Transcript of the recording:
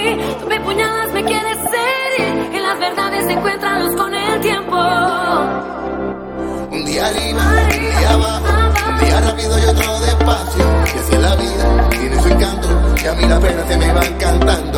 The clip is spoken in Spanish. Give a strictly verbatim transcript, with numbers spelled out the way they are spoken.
mí. Tú me puñalas, me quieres herir, y las verdades se encuentran luz con el tiempo. Un día arriba, un día abajo, un día rápido y otro despacio. Y así es la vida, tiene su encanto, y a mí la pena se me va cantando.